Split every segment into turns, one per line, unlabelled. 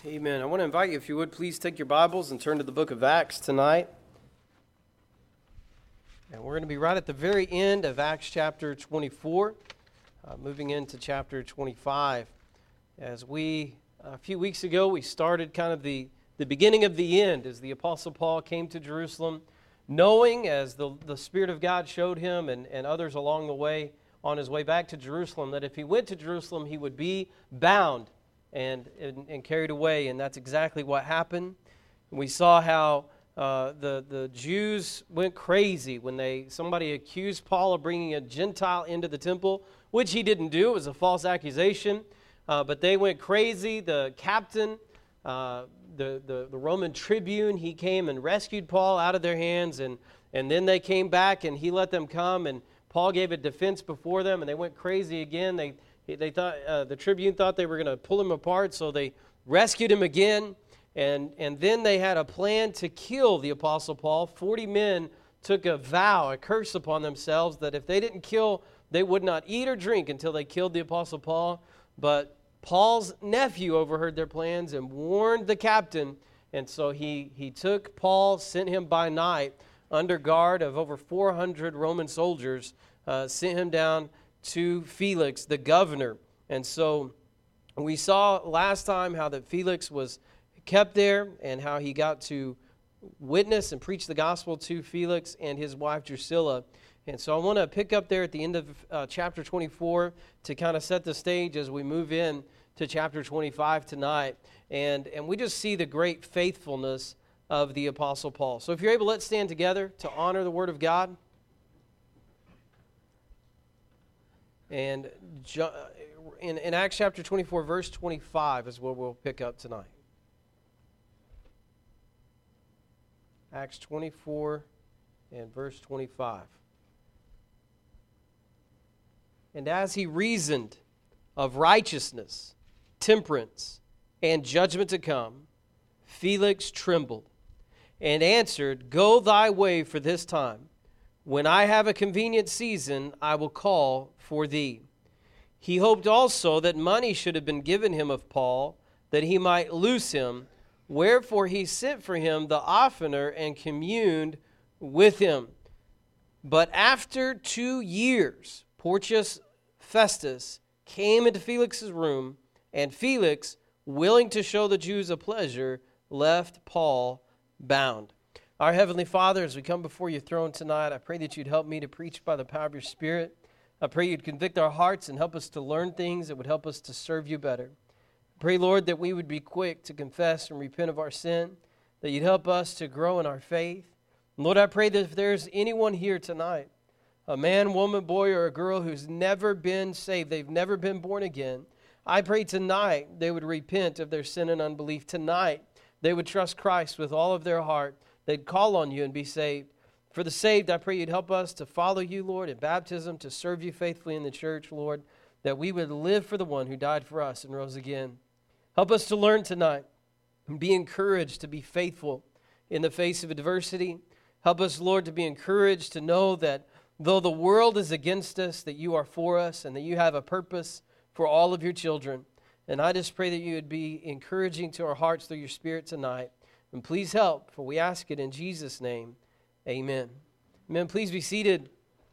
Amen. I want to invite you, if you would, please take your Bibles and turn to the book of Acts tonight. And we're going to be right at the very end of Acts chapter 24, moving into chapter 25. As a few weeks ago, we started kind of the beginning of the end as the Apostle Paul came to Jerusalem, knowing, as the Spirit of God showed him and others along the way, on his way back to Jerusalem, that if he went to Jerusalem, he would be bound and carried away, and that's exactly what happened. We saw how the Jews went crazy when somebody accused Paul of bringing a Gentile into the temple, which he didn't do. It was a false accusation, but they went crazy. The captain, the Roman tribune, he came and rescued Paul out of their hands, and then they came back, and he let them come, and Paul gave a defense before them, and they went crazy again. They thought the tribune thought they were going to pull him apart, so they rescued him again. And then they had a plan to kill the Apostle Paul. 40 men took a vow, a curse upon themselves, that if they didn't kill, they would not eat or drink until they killed the Apostle Paul. But Paul's nephew overheard their plans and warned the captain. And so he took Paul, sent him by night under guard of over 400 Roman soldiers, sent him down to Felix, the governor. And so we saw last time how that Felix was kept there and how he got to witness and preach the gospel to Felix and his wife Drusilla. And so I want to pick up there at the end of chapter 24 to kind of set the stage as we move in to chapter 25 tonight. And we just see the great faithfulness of the Apostle Paul. So if you're able, let's stand together to honor the Word of God. And in Acts chapter 24, verse 25 is where we'll pick up tonight. Acts 24 and verse 25. And as he reasoned of righteousness, temperance, and judgment to come, Felix trembled and answered, "Go thy way for this time. When I have a convenient season, I will call for thee." He hoped also that money should have been given him of Paul, that he might loose him. Wherefore he sent for him the oftener and communed with him. But after 2 years, Porcius Festus came into Felix's room, and Felix, willing to show the Jews a pleasure, left Paul bound. Our Heavenly Father, as we come before your throne tonight, I pray that you'd help me to preach by the power of your Spirit. I pray you'd convict our hearts and help us to learn things that would help us to serve you better. I pray, Lord, that we would be quick to confess and repent of our sin, that you'd help us to grow in our faith. And Lord, I pray that if there's anyone here tonight, a man, woman, boy, or a girl who's never been saved, they've never been born again, I pray tonight they would repent of their sin and unbelief. Tonight they would trust Christ with all of their heart. They'd call on you and be saved. For the saved, I pray you'd help us to follow you, Lord, in baptism, to serve you faithfully in the church, Lord, that we would live for the one who died for us and rose again. Help us to learn tonight and be encouraged to be faithful in the face of adversity. Help us, Lord, to be encouraged to know that though the world is against us, that you are for us and that you have a purpose for all of your children. And I just pray that you would be encouraging to our hearts through your Spirit tonight. And please help, for we ask it in Jesus' name. Amen. Amen. Please be seated.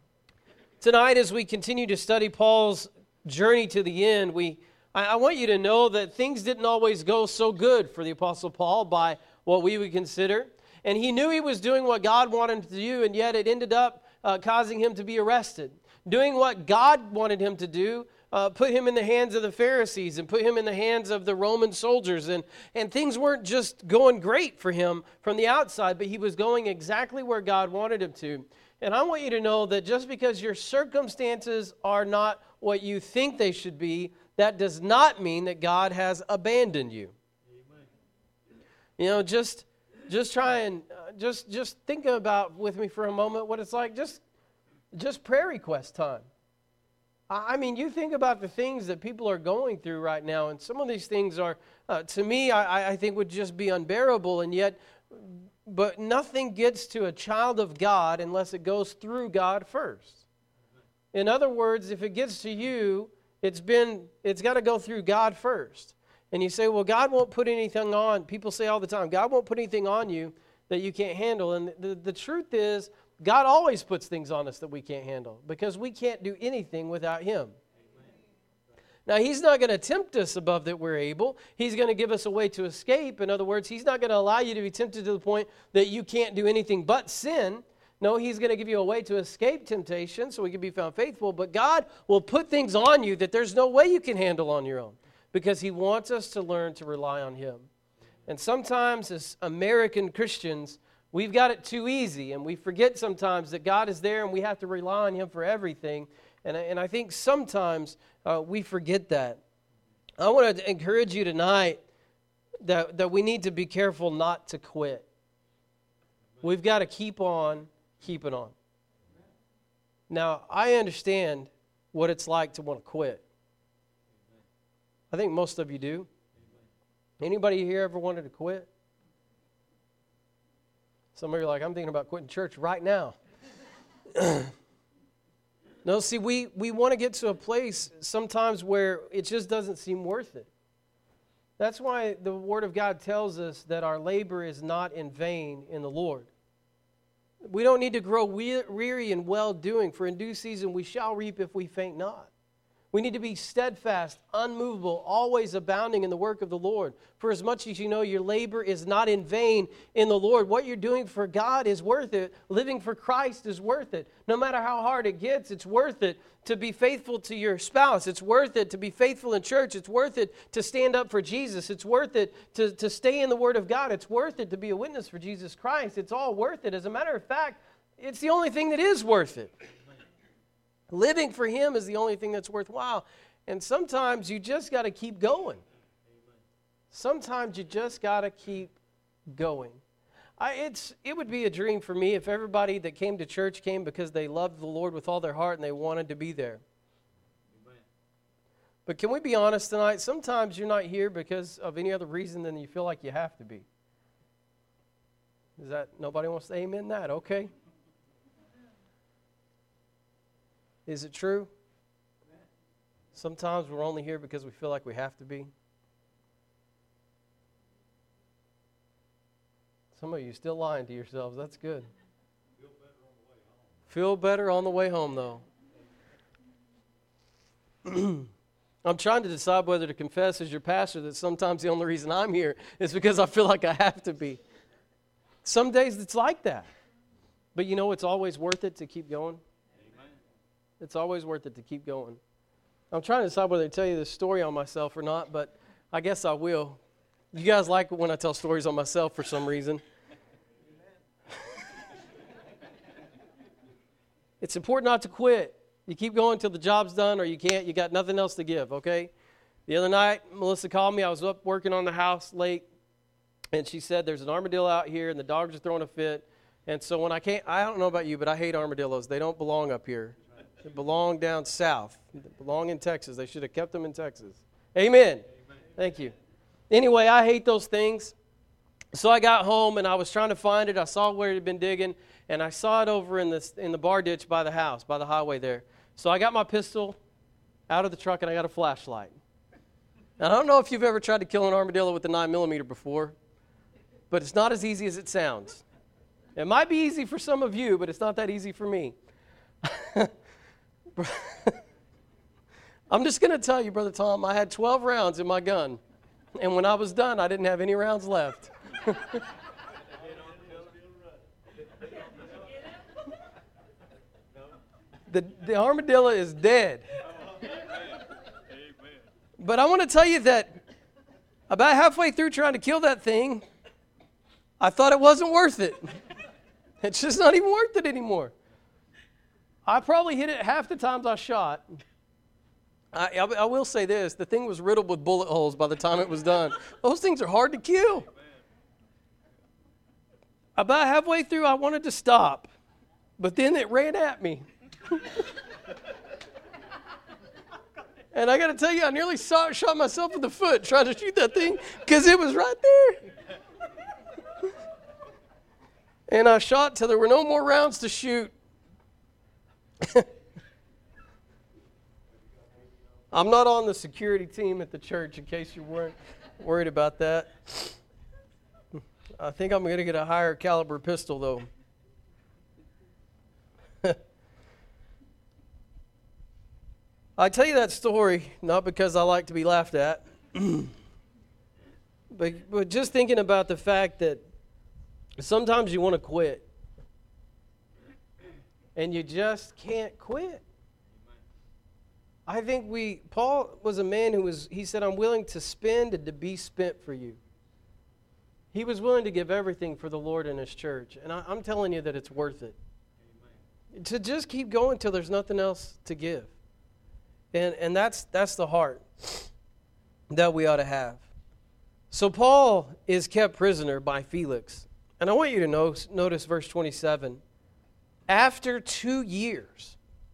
Tonight, as we continue to study Paul's journey to the end, I want you to know that things didn't always go so good for the Apostle Paul by what we would consider. And he knew he was doing what God wanted him to do, and yet it ended up causing him to be arrested. Doing what God wanted him to do put him in the hands of the Pharisees and put him in the hands of the Roman soldiers. And things weren't just going great for him from the outside, but he was going exactly where God wanted him to. And I want you to know that just because your circumstances are not what you think they should be, that does not mean that God has abandoned you. Amen. You know, just try and just think about with me for a moment what it's like. Just prayer request time. I mean, you think about the things that people are going through right now, and some of these things are, to me, I think would just be unbearable, and yet, but nothing gets to a child of God unless it goes through God first. In other words, if it gets to you, it's got to go through God first. And you say, well, God won't put anything on. People say all the time, God won't put anything on you that you can't handle. And the truth is, God always puts things on us that we can't handle because we can't do anything without Him. Now, He's not going to tempt us above that we're able. He's going to give us a way to escape. In other words, He's not going to allow you to be tempted to the point that you can't do anything but sin. No, He's going to give you a way to escape temptation so we can be found faithful. But God will put things on you that there's no way you can handle on your own because He wants us to learn to rely on Him. And sometimes as American Christians, we've got it too easy, and we forget sometimes that God is there and we have to rely on Him for everything. And I think sometimes we forget that. I want to encourage you tonight that we need to be careful not to quit. We've got to keep on keeping on. Now, I understand what it's like to want to quit. I think most of you do. Anybody here ever wanted to quit? Some of you are like, I'm thinking about quitting church right now. No, see, we want to get to a place sometimes where it just doesn't seem worth it. That's why the Word of God tells us that our labor is not in vain in the Lord. We don't need to grow weary in well-doing, for in due season we shall reap if we faint not. We need to be steadfast, unmovable, always abounding in the work of the Lord. For as much as you know your labor is not in vain in the Lord, what you're doing for God is worth it. Living for Christ is worth it. No matter how hard it gets, it's worth it to be faithful to your spouse. It's worth it to be faithful in church. It's worth it to stand up for Jesus. It's worth it to stay in the Word of God. It's worth it to be a witness for Jesus Christ. It's all worth it. As a matter of fact, it's the only thing that is worth it. Living for Him is the only thing that's worthwhile. And sometimes you just got to keep going. Sometimes you just got to keep going. It would be a dream for me if everybody that came to church came because they loved the Lord with all their heart and they wanted to be there. Amen. But can we be honest tonight? Sometimes you're not here because of any other reason than you feel like you have to be. Is that, nobody wants to amen that? Okay. Is it true? Sometimes we're only here because we feel like we have to be. Some of you still lying to yourselves. That's good. Feel better on the way home, though. I'm trying to decide whether to confess as your pastor that sometimes the only reason I'm here is because I feel like I have to be. Some days it's like that. But you know it's always worth it to keep going? It's always worth it to keep going. I'm trying to decide whether to tell you this story on myself or not, but I guess I will. You guys like it when I tell stories on myself for some reason. It's important not to quit. You keep going until the job's done or you can't. You got nothing else to give, okay? The other night, Melissa called me. I was up working on the house late, and she said there's an armadillo out here and the dogs are throwing a fit. And so when I don't know about you, but I hate armadillos. They don't belong up here. They belong down south. They belong in Texas. They should have kept them in Texas. Amen. Thank you. Anyway, I hate those things. So I got home and I was trying to find it. I saw where it had been digging, and I saw it over in the bar ditch by the house, by the highway there. So I got my pistol out of the truck and I got a flashlight. Now, I don't know if you've ever tried to kill an armadillo with a 9mm before, but it's not as easy as it sounds. It might be easy for some of you, but it's not that easy for me. I'm just going to tell you, Brother Tom, I had 12 rounds in my gun. And when I was done, I didn't have any rounds left. The armadillo is dead. But I want to tell you that about halfway through trying to kill that thing, I thought it wasn't worth it. It's just not even worth it anymore. I probably hit it half the times I shot. I will say this, the thing was riddled with bullet holes by the time it was done. Those things are hard to kill. About halfway through, I wanted to stop, but then it ran at me. And I got to tell you, I nearly shot myself in the foot trying to shoot that thing because it was right there. And I shot till there were no more rounds to shoot. I'm not on the security team at the church, in case you weren't Worried about that. I think I'm going to get a higher caliber pistol, though. I tell you that story not because I like to be laughed at, but just thinking about the fact that sometimes you want to quit, and you just can't quit. I think Paul was a man he said, I'm willing to spend and to be spent for you. He was willing to give everything for the Lord and His church. And I'm telling you that it's worth it. Amen. To just keep going till there's nothing else to give. And that's the heart that we ought to have. So Paul is kept prisoner by Felix. And I want you to notice verse 27. After 2 years.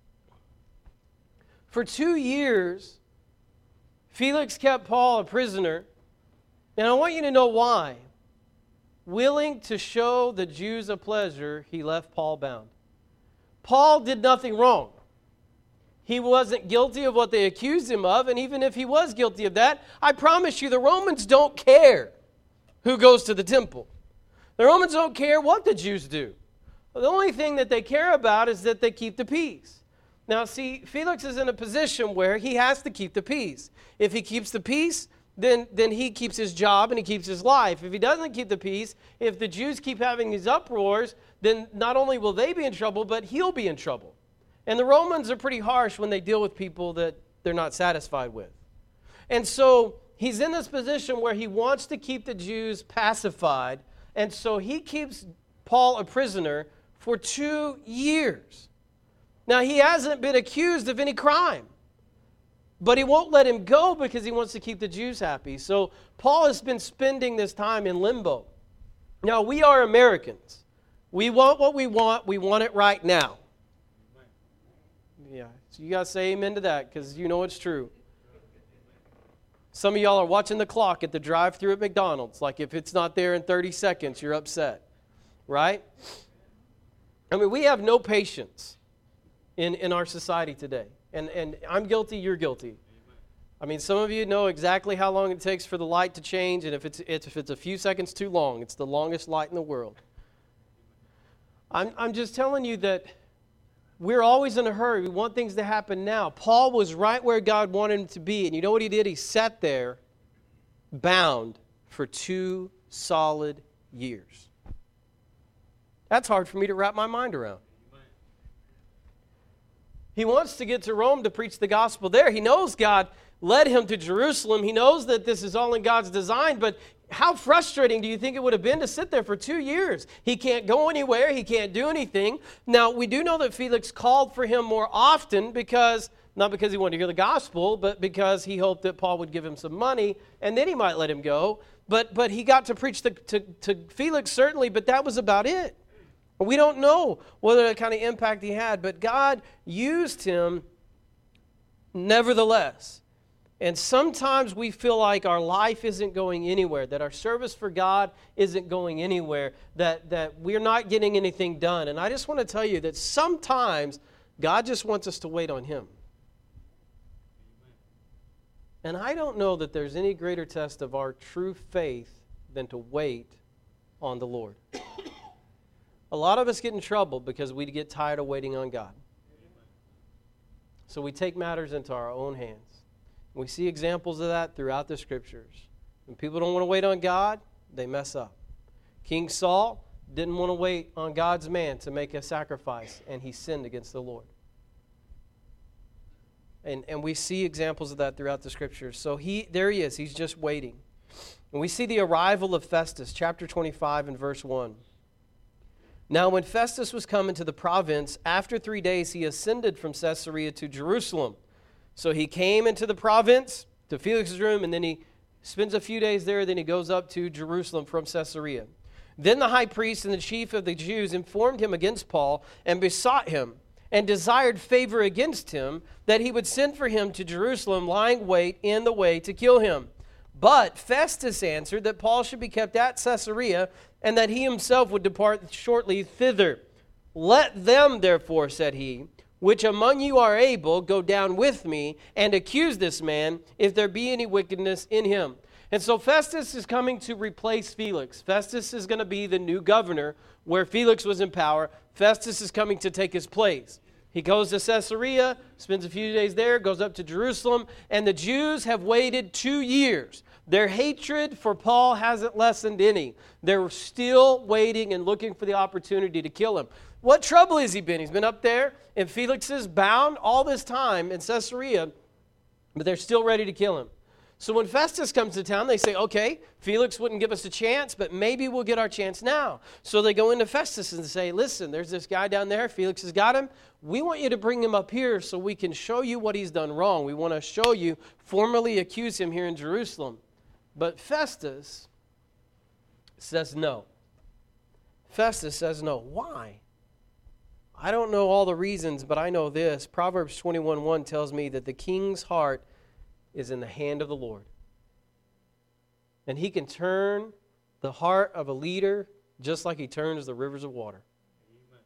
For 2 years, Felix kept Paul a prisoner. And I want you to know why. Willing to show the Jews a pleasure, he left Paul bound. Paul did nothing wrong. He wasn't guilty of what they accused him of, and even if he was guilty of that, I promise you the Romans don't care who goes to the temple. The Romans don't care what the Jews do. The only thing that they care about is that they keep the peace. Now see, Felix is in a position where he has to keep the peace. If he keeps the peace, then he keeps his job and he keeps his life. If he doesn't keep the peace, if the Jews keep having these uproars, then not only will they be in trouble, but he'll be in trouble. And the Romans are pretty harsh when they deal with people that they're not satisfied with. And so he's in this position where he wants to keep the Jews pacified, and so he keeps Paul a prisoner for 2 years. Now, he hasn't been accused of any crime. But he won't let him go because he wants to keep the Jews happy. So Paul has been spending this time in limbo. Now, we are Americans. We want what we want it right now. Yeah, so you got to say amen to that because you know it's true. Some of y'all are watching the clock at the drive-thru at McDonald's. Like if it's not there in 30 seconds, you're upset. Right? I mean, we have no patience in our society today. And I'm guilty, you're guilty. I mean, some of you know exactly how long it takes for the light to change, and if it's a few seconds too long, it's the longest light in the world. I'm just telling you that we're always in a hurry. We want things to happen now. Paul was right where God wanted him to be, and you know what he did? He sat there bound for 2 solid years. That's hard for me to wrap my mind around. He wants to get to Rome to preach the gospel there. He knows God led him to Jerusalem. He knows that this is all in God's design, but how frustrating do you think it would have been to sit there for 2 years? He can't go anywhere. He can't do anything. Now, we do know that Felix called for him more often not because he wanted to hear the gospel, but because he hoped that Paul would give him some money, and then he might let him go. But he got to preach to Felix, certainly, but that was about it. We don't know what kind of impact he had, but God used him nevertheless. And sometimes we feel like our life isn't going anywhere, that our service for God isn't going anywhere, that we're not getting anything done. And I just want to tell you that sometimes God just wants us to wait on Him. And I don't know that there's any greater test of our true faith than to wait on the Lord. A lot of us get in trouble because we get tired of waiting on God. So we take matters into our own hands. We see examples of that throughout the Scriptures. When people don't want to wait on God, they mess up. King Saul didn't want to wait on God's man to make a sacrifice, and he sinned against the Lord. And we see examples of that throughout the Scriptures. So there he is. He's just waiting. And we see the arrival of Festus, chapter 25 and verse 1. Now when Festus was come into the province, after 3 days he ascended from Caesarea to Jerusalem. So he came into the province, to Felix's room, and then he spends a few days there, then he goes up to Jerusalem from Caesarea. Then the high priest and the chief of the Jews informed him against Paul and besought him and desired favor against him that he would send for him to Jerusalem, lying wait in the way to kill him. But Festus answered that Paul should be kept at Caesarea and that he himself would depart shortly thither. Let them, therefore, said he, which among you are able, go down with me and accuse this man if there be any wickedness in him. And so Festus is coming to replace Felix. Festus is going to be the new governor where Felix was in power. Festus is coming to take his place. He goes to Caesarea, spends a few days there, goes up to Jerusalem, and the Jews have waited 2 years. Their hatred for Paul hasn't lessened any. They're still waiting and looking for the opportunity to kill him. What trouble has he been? He's been up there in Felix's bound all this time in Caesarea, but they're still ready to kill him. So when Festus comes to town, they say, okay, Felix wouldn't give us a chance, but maybe we'll get our chance now. So they go into Festus and say, listen, there's this guy down there. Felix has got him. We want you to bring him up here so we can show you what he's done wrong. We want to show you, formally accuse him here in Jerusalem. But Festus says no. Festus says no. Why? I don't know all the reasons, but I know this. Proverbs 21:1 tells me that the king's heart is in the hand of the Lord. And he can turn the heart of a leader just like he turns the rivers of water. Amen.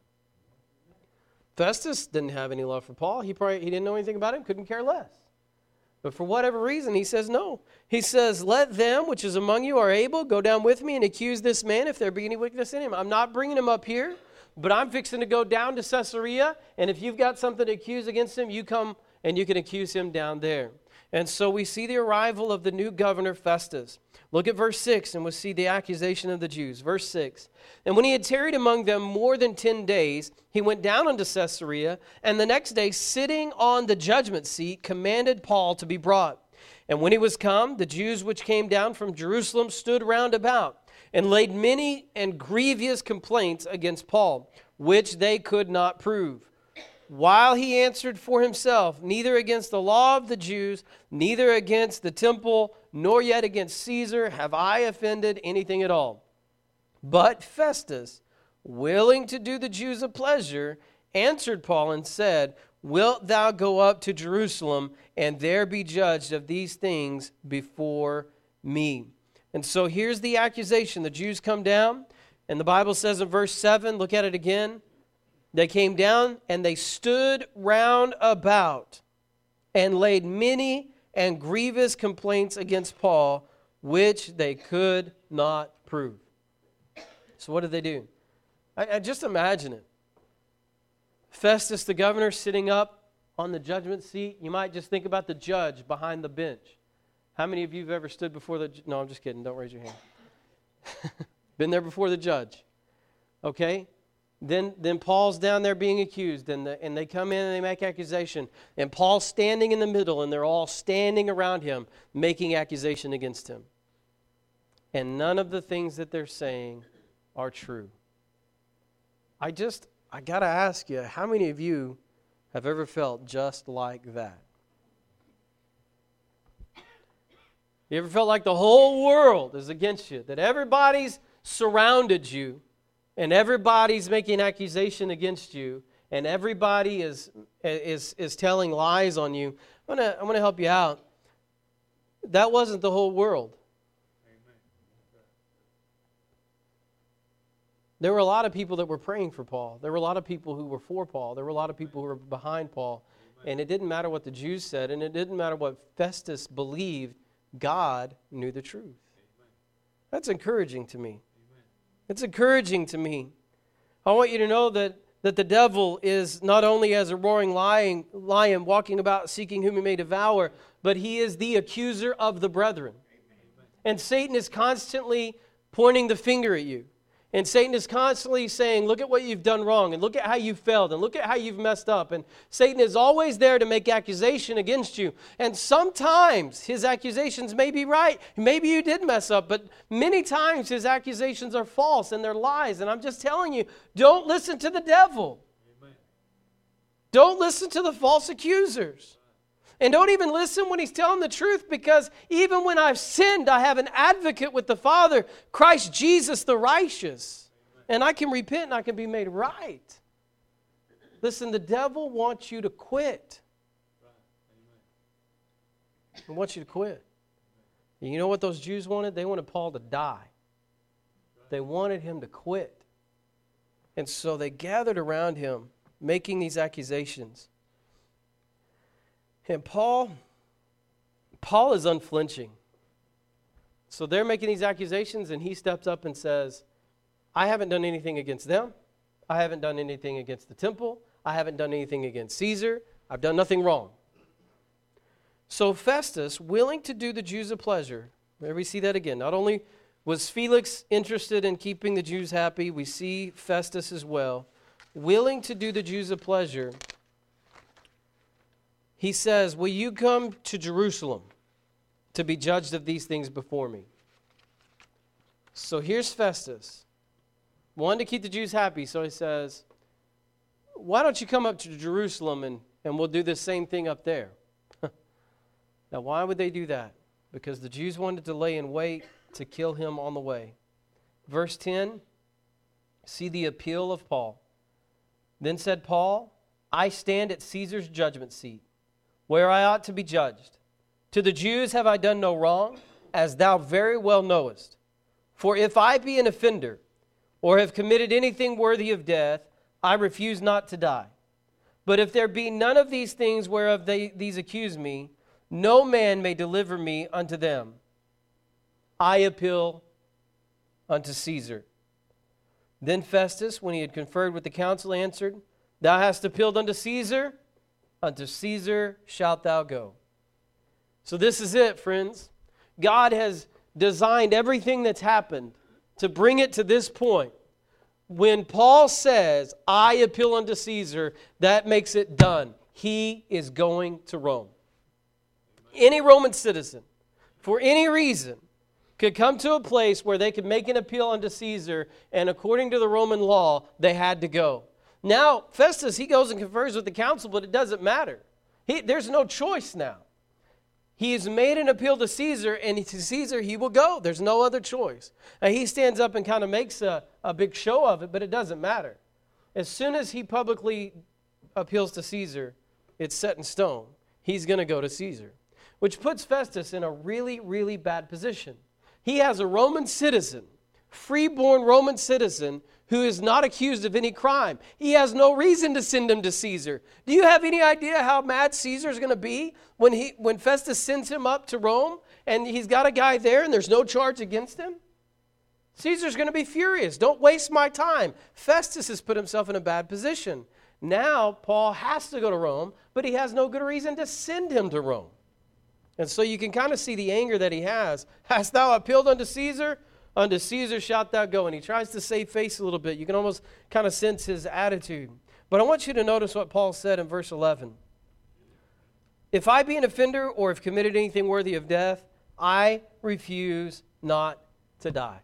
Festus didn't have any love for Paul. He didn't know anything about him, couldn't care less. But for whatever reason, he says no. He says, let them which is among you are able, go down with me and accuse this man if there be any wickedness in him. I'm not bringing him up here, but I'm fixing to go down to Caesarea, and if you've got something to accuse against him, you come and you can accuse him down there. And so we see the arrival of the new governor Festus. Look at verse 6 and we'll see the accusation of the Jews. Verse 6, and when he had tarried among them more than 10 days, he went down unto Caesarea, and the next day, sitting on the judgment seat, commanded Paul to be brought. And when he was come, the Jews which came down from Jerusalem stood round about, and laid many and grievous complaints against Paul, which they could not prove. While he answered for himself, neither against the law of the Jews, neither against the temple, nor yet against Caesar have I offended anything at all. But Festus, willing to do the Jews a pleasure, answered Paul and said, wilt thou go up to Jerusalem and there be judged of these things before me? And so here's the accusation. The Jews come down, and the Bible says in verse 7, look at it again. They came down and they stood round about and laid many and grievous complaints against Paul, which they could not prove. So what did they do? I just imagine it. Festus, the governor, sitting up on the judgment seat. You might just think about the judge behind the bench. How many of you have ever stood before the... No, I'm just kidding. Don't raise your hand. Been there before the judge. Okay? Then Paul's down there being accused, and they come in and they make accusation. And Paul's standing in the middle, and they're all standing around him, making accusation against him. And none of the things that they're saying are true. I got to ask you, how many of you have ever felt just like that? You ever felt like the whole world is against you, that everybody's surrounded you, and everybody's making accusation against you, and everybody is telling lies on you? I'm gonna help you out. That wasn't the whole world. Amen. There were a lot of people that were praying for Paul. There were a lot of people who were for Paul. There were a lot of people who were behind Paul. Amen. And it didn't matter what the Jews said, and it didn't matter what Festus believed. God knew the truth. Amen. That's encouraging to me. It's encouraging to me. I want you to know that the devil is not only as a roaring lion walking about seeking whom he may devour, but he is the accuser of the brethren. Amen. And Satan is constantly pointing the finger at you. And Satan is constantly saying, look at what you've done wrong, and look at how you failed, and look at how you've messed up. And Satan is always there to make accusation against you. And sometimes his accusations may be right. Maybe you did mess up, but many times his accusations are false and they're lies. And I'm just telling you, don't listen to the devil. Amen. Don't listen to the false accusers. And don't even listen when he's telling the truth, because even when I've sinned, I have an advocate with the Father, Christ Jesus the righteous. And I can repent and I can be made right. Listen, the devil wants you to quit. He wants you to quit. And you know what those Jews wanted? They wanted Paul to die. They wanted him to quit. And so they gathered around him, making these accusations. And Paul is unflinching. So they're making these accusations, and he steps up and says, I haven't done anything against them. I haven't done anything against the temple. I haven't done anything against Caesar. I've done nothing wrong. So Festus, willing to do the Jews a pleasure, there we see that again. Not only was Felix interested in keeping the Jews happy, we see Festus as well, willing to do the Jews a pleasure. He says, will you come to Jerusalem to be judged of these things before me? So here's Festus, wanting to keep the Jews happy. So he says, why don't you come up to Jerusalem and we'll do the same thing up there? Now, why would they do that? Because the Jews wanted to lay in wait to kill him on the way. Verse 10, see the appeal of Paul. Then said Paul, I stand at Caesar's judgment seat, where I ought to be judged. To the Jews have I done no wrong, as thou very well knowest. For if I be an offender, or have committed anything worthy of death, I refuse not to die. But if there be none of these things whereof these accuse me, no man may deliver me unto them. I appeal unto Caesar. Then Festus, when he had conferred with the council, answered, Thou hast appealed unto Caesar shalt thou go. So this is it, friends. God has designed everything that's happened to bring it to this point. When Paul says, I appeal unto Caesar, that makes it done. He is going to Rome. Any Roman citizen, for any reason, could come to a place where they could make an appeal unto Caesar, and according to the Roman law, they had to go. Now, Festus, he goes and confers with the council, but it doesn't matter. There's no choice now. He has made an appeal to Caesar, and to Caesar he will go. There's no other choice. Now, he stands up and kind of makes a big show of it, but it doesn't matter. As soon as he publicly appeals to Caesar, it's set in stone. He's going to go to Caesar, which puts Festus in a really, really bad position. He has a Roman citizen, free-born Roman citizen, who is not accused of any crime. He has no reason to send him to Caesar. Do you have any idea how mad Caesar's going to be when Festus sends him up to Rome and he's got a guy there and there's no charge against him? Caesar's going to be furious. Don't waste my time. Festus has put himself in a bad position. Now Paul has to go to Rome, but he has no good reason to send him to Rome. And so you can kind of see the anger that he has. Hast thou appealed unto Caesar? Unto Caesar shalt thou go. And he tries to save face a little bit. You can almost kind of sense his attitude. But I want you to notice what Paul said in verse 11. If I be an offender or have committed anything worthy of death, I refuse not to die.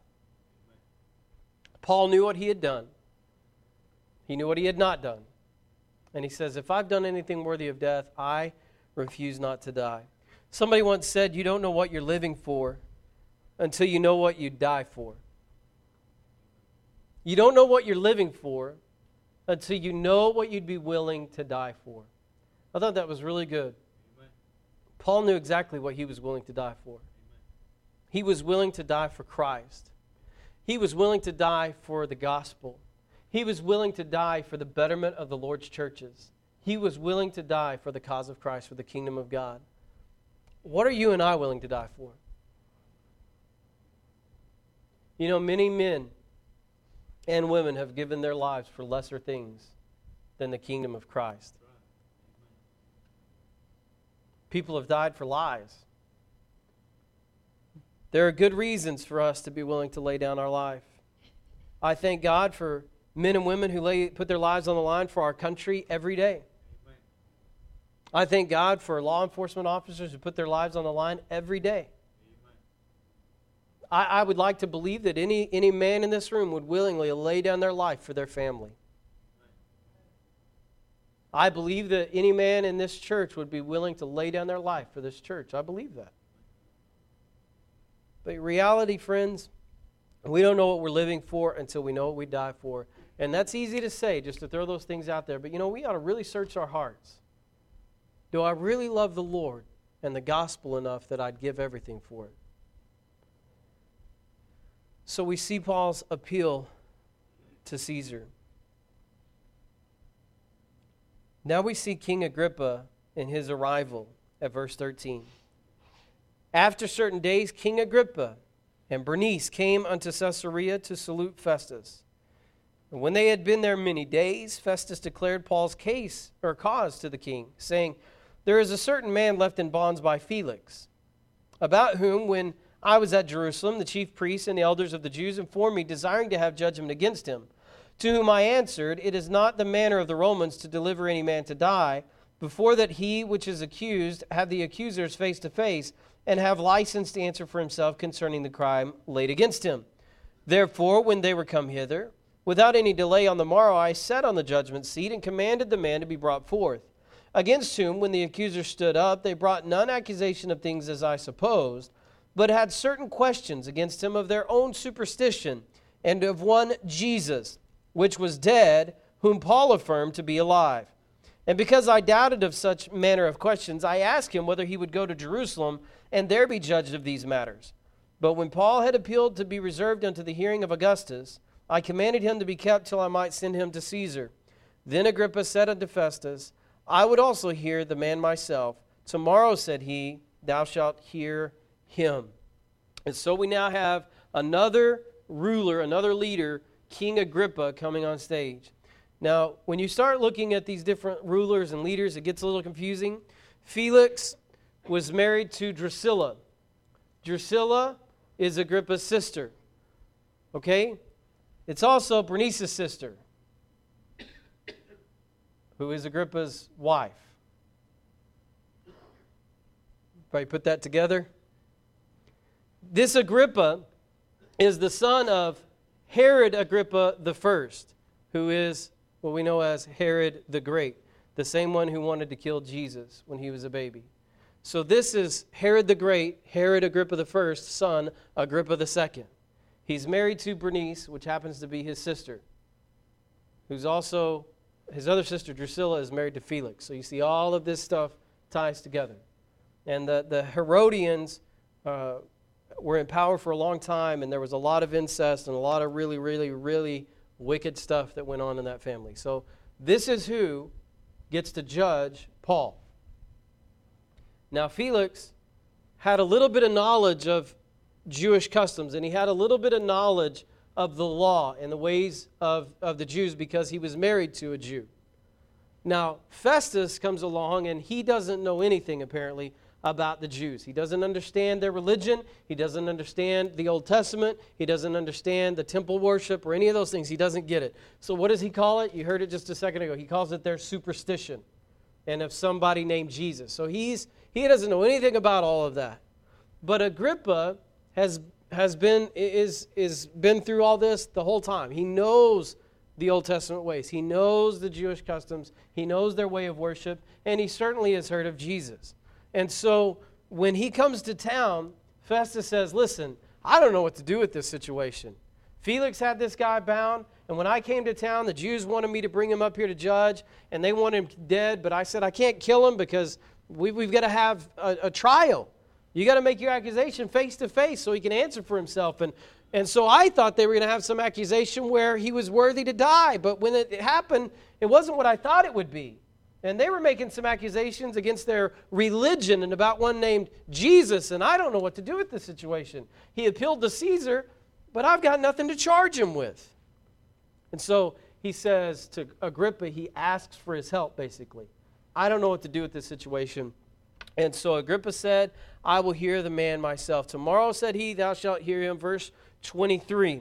Paul knew what he had done. He knew what he had not done. And he says, if I've done anything worthy of death, I refuse not to die. Somebody once said, you don't know what you're living for until you know what you'd die for. You don't know what you're living for until you know what you'd be willing to die for. I thought that was really good. Amen. Paul knew exactly what he was willing to die for. Amen. He was willing to die for Christ. He was willing to die for the gospel. He was willing to die for the betterment of the Lord's churches. He was willing to die for the cause of Christ, for the kingdom of God. What are you and I willing to die for? You know, many men and women have given their lives for lesser things than the kingdom of Christ. People have died for lies. There are good reasons for us to be willing to lay down our life. I thank God for men and women who put their lives on the line for our country every day. I thank God for law enforcement officers who put their lives on the line every day. I would like to believe that any man in this room would willingly lay down their life for their family. I believe that any man in this church would be willing to lay down their life for this church. I believe that. But in reality, friends, we don't know what we're living for until we know what we die for. And that's easy to say, just to throw those things out there. But, we ought to really search our hearts. Do I really love the Lord and the gospel enough that I'd give everything for it? So we see Paul's appeal to Caesar. Now we see King Agrippa in his arrival at verse 13. After certain days, King Agrippa and Bernice came unto Caesarea to salute Festus. And when they had been there many days, Festus declared Paul's cause to the king, saying, There is a certain man left in bonds by Felix, about whom, when I was at Jerusalem, the chief priests and the elders of the Jews informed me, desiring to have judgment against him. To whom I answered, It is not the manner of the Romans to deliver any man to die, before that he which is accused have the accusers face to face, and have license to answer for himself concerning the crime laid against him. Therefore, when they were come hither, without any delay on the morrow, I sat on the judgment seat and commanded the man to be brought forth. Against whom, when the accusers stood up, they brought none accusation of things as I supposed, but had certain questions against him of their own superstition, and of one Jesus, which was dead, whom Paul affirmed to be alive. And because I doubted of such manner of questions, I asked him whether he would go to Jerusalem and there be judged of these matters. But when Paul had appealed to be reserved unto the hearing of Augustus, I commanded him to be kept till I might send him to Caesar. Then Agrippa said unto Festus, I would also hear the man myself. Tomorrow, said he, thou shalt hear him. And so we now have another ruler, another leader, King Agrippa, coming on stage. Now, when you start looking at these different rulers and leaders, it gets a little confusing. Felix was married to Drusilla. Drusilla is Agrippa's sister. Okay? It's also Bernice's sister, who is Agrippa's wife. Everybody put that together? This Agrippa is the son of Herod Agrippa the First, who is what we know as Herod the Great, the same one who wanted to kill Jesus when he was a baby. So this is Herod the Great, Herod Agrippa the First, son Agrippa the Second. He's married to Bernice, which happens to be his sister, who's also, his other sister Drusilla is married to Felix. So you see all of this stuff ties together. And the Herodians were in power for a long time, and there was a lot of incest and a lot of really, really, really wicked stuff that went on in that family. So this is who gets to judge Paul. Now, Felix had a little bit of knowledge of Jewish customs, and he had a little bit of knowledge of the law and the ways of the Jews because he was married to a Jew. Now, Festus comes along, and he doesn't know anything, apparently, about the Jews. He doesn't understand their religion. He doesn't understand the Old Testament. He doesn't understand the temple worship or any of those things. He doesn't get it. So what does he call it? You heard it just a second ago. He calls it their superstition and of somebody named Jesus. So he doesn't know anything about all of that. But Agrippa has been through all this the whole time. He knows the Old Testament ways. He knows the Jewish customs. He knows their way of worship, and he certainly has heard of Jesus. And so when he comes to town, Festus says, listen, I don't know what to do with this situation. Felix had this guy bound, and when I came to town, the Jews wanted me to bring him up here to judge, and they want him dead, but I said I can't kill him because we've got to have a trial. You got to make your accusation face to face so he can answer for himself. And so I thought they were going to have some accusation where he was worthy to die, but when it happened, it wasn't what I thought it would be. And they were making some accusations against their religion and about one named Jesus, and I don't know what to do with this situation. He appealed to Caesar, but I've got nothing to charge him with. And so he says to Agrippa, he asks for his help, basically. I don't know what to do with this situation. And so Agrippa said, I will hear the man myself. Tomorrow, said he, thou shalt hear him. Verse 23.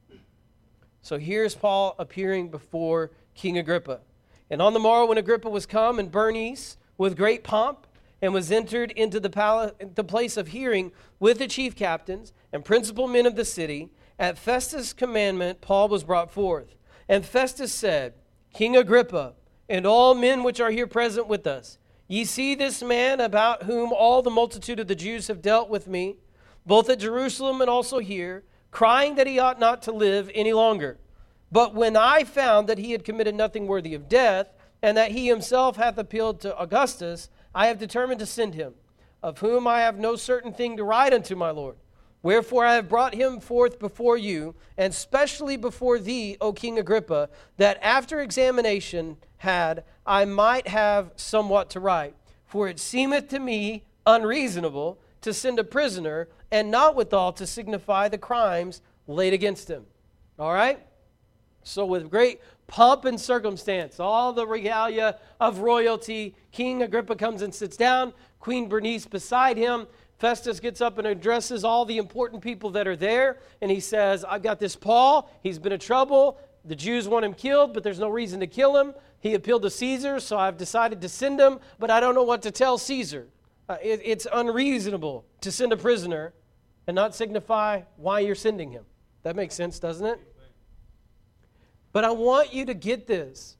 So here's Paul appearing before King Agrippa. And on the morrow when Agrippa was come, and Bernice with great pomp, and was entered into the place of hearing with the chief captains and principal men of the city, at Festus' commandment Paul was brought forth. And Festus said, King Agrippa, and all men which are here present with us, ye see this man about whom all the multitude of the Jews have dealt with me, both at Jerusalem and also here, crying that he ought not to live any longer. But when I found that he had committed nothing worthy of death, and that he himself hath appealed to Augustus, I have determined to send him, of whom I have no certain thing to write unto my Lord. Wherefore I have brought him forth before you, and specially before thee, O King Agrippa, that after examination I might have somewhat to write. For it seemeth to me unreasonable to send a prisoner, and not withal to signify the crimes laid against him. All right? So with great pomp and circumstance, all the regalia of royalty, King Agrippa comes and sits down, Queen Bernice beside him. Festus gets up and addresses all the important people that are there, and he says, I've got this Paul. He's been in trouble. The Jews want him killed, but there's no reason to kill him. He appealed to Caesar, so I've decided to send him, but I don't know what to tell Caesar. It's unreasonable to send a prisoner and not signify why you're sending him. That makes sense, doesn't it? But I want you to get this.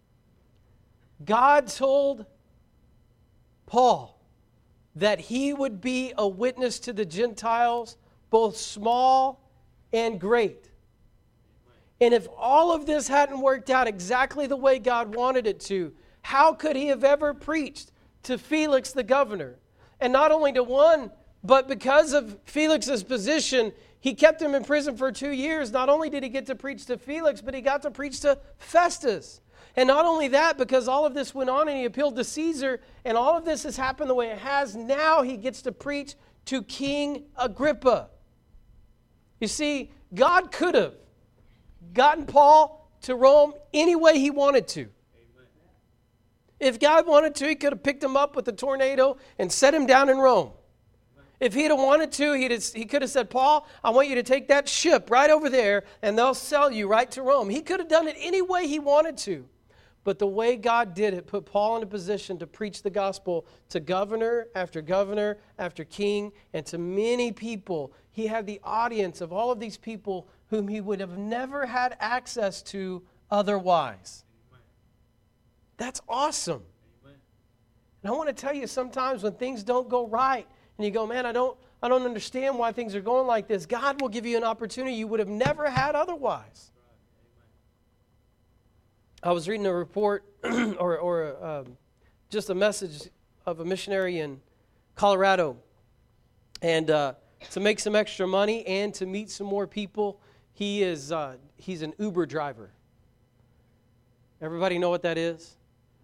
God told Paul that he would be a witness to the Gentiles, both small and great. And if all of this hadn't worked out exactly the way God wanted it to, how could he have ever preached to Felix the governor? And not only to one, but because of Felix's position, he kept him in prison for 2 years. Not only did he get to preach to Felix, but he got to preach to Festus. And not only that, because all of this went on and he appealed to Caesar, and all of this has happened the way it has, now he gets to preach to King Agrippa. You see, God could have gotten Paul to Rome any way he wanted to. Amen. If God wanted to, he could have picked him up with a tornado and set him down in Rome. Amen. If he'd have wanted to, he could have said, Paul, I want you to take that ship right over there and they'll sell you right to Rome. He could have done it any way he wanted to. But the way God did it put Paul in a position to preach the gospel to governor after king, and to many people. He had the audience of all of these people whom he would have never had access to otherwise. Amen. That's awesome. Amen. And I want to tell you, sometimes when things don't go right, and you go, man, I don't understand why things are going like this, God will give you an opportunity you would have never had otherwise. I was reading a report or just a message of a missionary in Colorado, and to make some extra money and to meet some more people, he's an Uber driver. Everybody know what that is?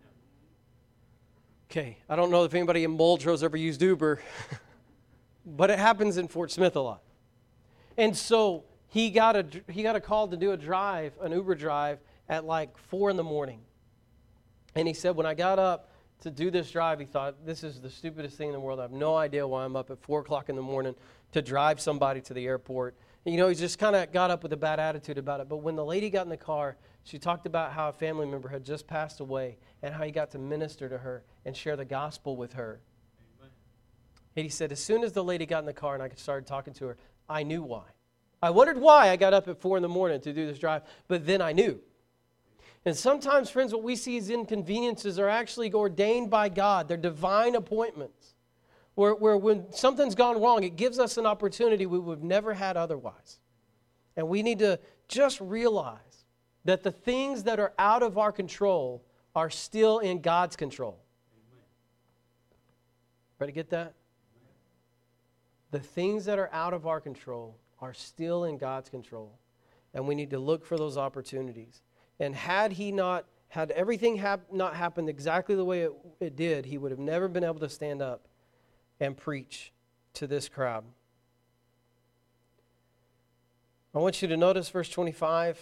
Okay, I don't know if anybody in Muldrow's ever used Uber, but it happens in Fort Smith a lot. And so he got a call to do an Uber drive, at like 4 a.m. And he said, when I got up to do this drive, he thought, this is the stupidest thing in the world. I have no idea why I'm up at 4 o'clock in the morning to drive somebody to the airport. And, he just kind of got up with a bad attitude about it. But when the lady got in the car, she talked about how a family member had just passed away and how he got to minister to her and share the gospel with her. Amen. And he said, as soon as the lady got in the car and I started talking to her, I knew why. I wondered why I got up at 4 a.m. to do this drive, but then I knew. And sometimes, friends, what we see as inconveniences are actually ordained by God. They're divine appointments. Where when something's gone wrong, it gives us an opportunity we would have never had otherwise. And we need to just realize that the things that are out of our control are still in God's control. Amen. Ready to get that? Amen. The things that are out of our control are still in God's control. And we need to look for those opportunities. And had everything not happened exactly the way it did, he would have never been able to stand up and preach to this crowd. I want you to notice verse 25.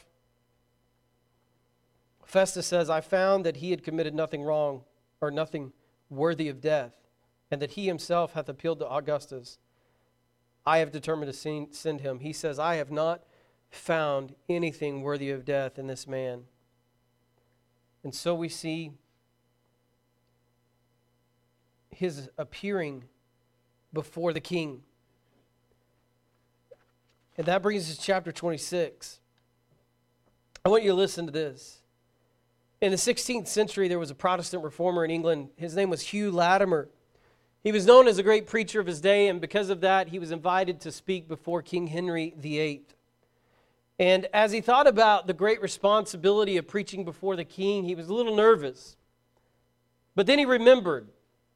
Festus says, I found that he had committed nothing wrong or nothing worthy of death, and that he himself hath appealed to Augustus. I have determined to send him. He says, I have not found anything worthy of death in this man. And so we see his appearing before the king. And that brings us to chapter 26. I want you to listen to this. In the 16th century, there was a Protestant reformer in England. His name was Hugh Latimer. He was known as a great preacher of his day, and because of that, he was invited to speak before King Henry VIII. And as he thought about the great responsibility of preaching before the king, he was a little nervous. But then he remembered.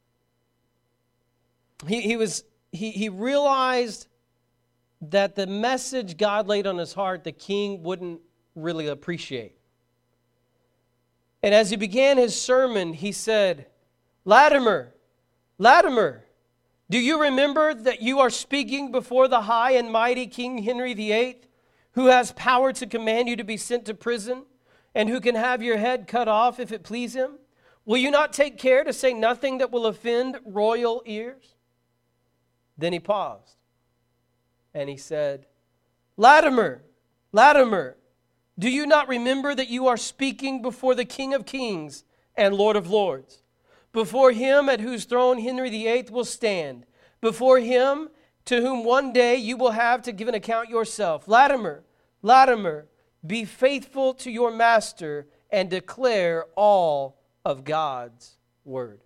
He realized that the message God laid on his heart, the king wouldn't really appreciate. And as he began his sermon, he said, Latimer, Do you remember that you are speaking before the high and mighty King Henry VIII, who has power to command you to be sent to prison, and who can have your head cut off if it please him? Will you not take care to say nothing that will offend royal ears?" Then he paused, and he said, "Latimer, Latimer, do you not remember that you are speaking before the King of Kings and Lord of Lords, before him at whose throne Henry VIII will stand, before him to whom one day you will have to give an account yourself? Latimer, Latimer, be faithful to your master and declare all of God's word."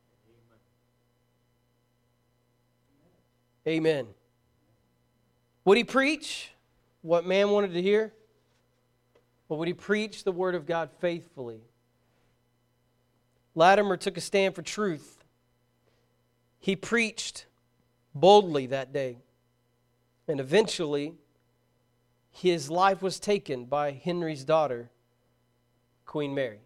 Amen. Would he preach what man wanted to hear? Or would he preach the word of God faithfully? Latimer took a stand for truth. He preached boldly that day. And eventually, his life was taken by Henry's daughter, Queen Mary.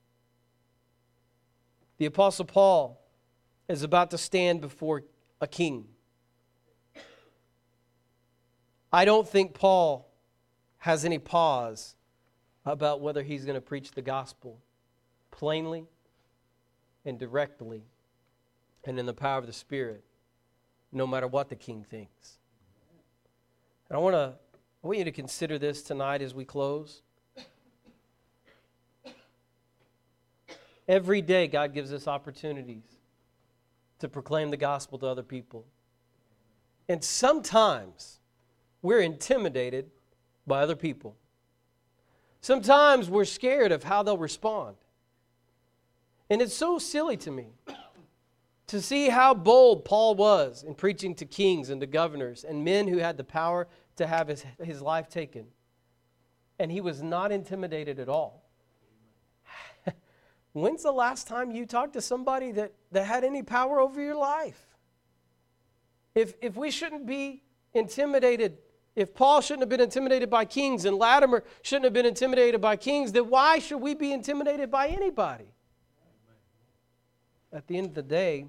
The Apostle Paul is about to stand before a king. I don't think Paul has any pause about whether he's going to preach the gospel plainly and directly and in the power of the Spirit, no matter what the king thinks. And I want you to consider this tonight as we close. Every day, God gives us opportunities to proclaim the gospel to other people. And sometimes we're intimidated by other people. Sometimes we're scared of how they'll respond. And it's so silly to me to see how bold Paul was in preaching to kings and to governors and men who had the power to have his life taken. And he was not intimidated at all. When's the last time you talked to somebody that had any power over your life? If we shouldn't be intimidated, if Paul shouldn't have been intimidated by kings and Latimer shouldn't have been intimidated by kings, then why should we be intimidated by anybody? At the end of the day,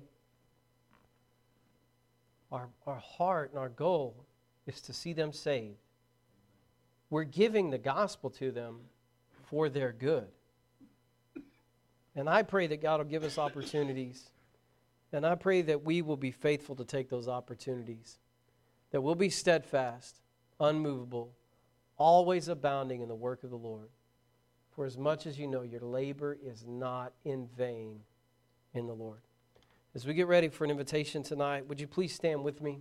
our heart and our goal is to see them saved. We're giving the gospel to them for their good. And I pray that God will give us opportunities. And I pray that we will be faithful to take those opportunities. That we'll be steadfast, unmovable, always abounding in the work of the Lord. For as much as you know, your labor is not in vain in the Lord. As we get ready for an invitation tonight, would you please stand with me?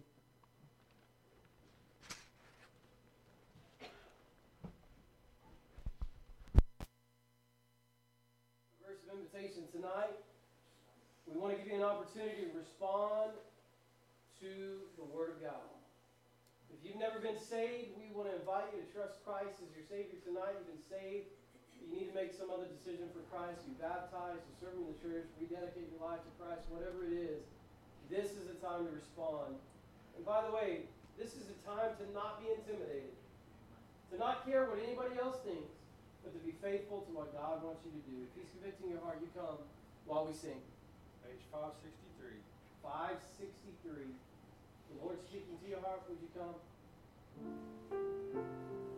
Invitation tonight, we want to give you an opportunity to respond to the Word of God. If you've never been saved, we want to invite you to trust Christ as your Savior tonight. You've been saved. You need to make some other decision for Christ. You baptized, you serve in the church, rededicate your life to Christ, whatever it is. This is the time to respond. And by the way, this is a time to not be intimidated, to not care what anybody else thinks, but to be faithful to what God wants you to do. If He's convicting your heart, you come while we sing.
Page 563.
563. The Lord speaking to your heart, would you come?